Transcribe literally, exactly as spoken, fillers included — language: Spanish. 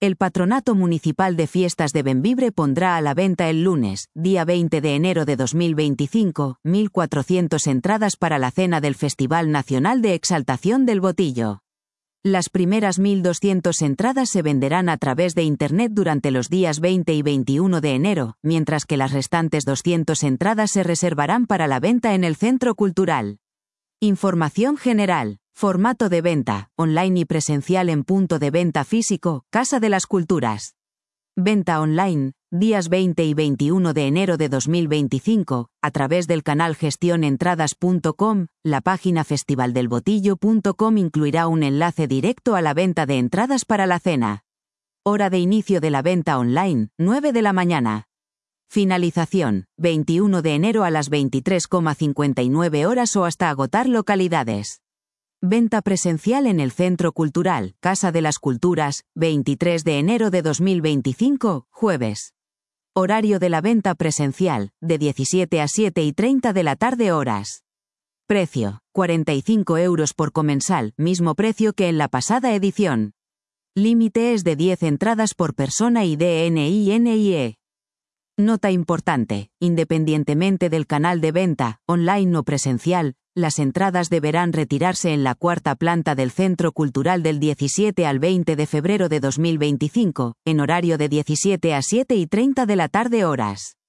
El Patronato Municipal de Fiestas de Bembibre pondrá a la venta el lunes, día veinte de enero de dos mil veinticinco, mil cuatrocientas entradas para la cena del Festival Nacional de Exaltación del Botillo. Las primeras mil doscientas entradas se venderán a través de Internet durante los días veinte y veintiuno de enero, mientras que las restantes doscientas entradas se reservarán para la venta en el Centro Cultural. Información general. Formato de venta, online y presencial en punto de venta físico, Casa de las Culturas. Venta online, días veinte y veintiuno de enero de dos mil veinticinco, a través del canal gestión entradas punto com, la página festivaldelbotillo punto com incluirá un enlace directo a la venta de entradas para la cena. Hora de inicio de la venta online, nueve de la mañana. Finalización, veintiuno de enero a las veintitrés cincuenta y nueve horas o hasta agotar localidades. Venta presencial en el Centro Cultural, Casa de las Culturas, veintitrés de enero de dos mil veinticinco, jueves. Horario de la venta presencial, de diecisiete a siete y treinta de la tarde horas. Precio, cuarenta y cinco euros por comensal, mismo precio que en la pasada edición. Límite es de diez entradas por persona y D N I N I E. Nota importante, independientemente del canal de venta, online o presencial, las entradas deberán retirarse en la cuarta planta del Centro Cultural del diecisiete al veinte de febrero de dos mil veinticinco, en horario de diecisiete a siete y treinta de la tarde horas.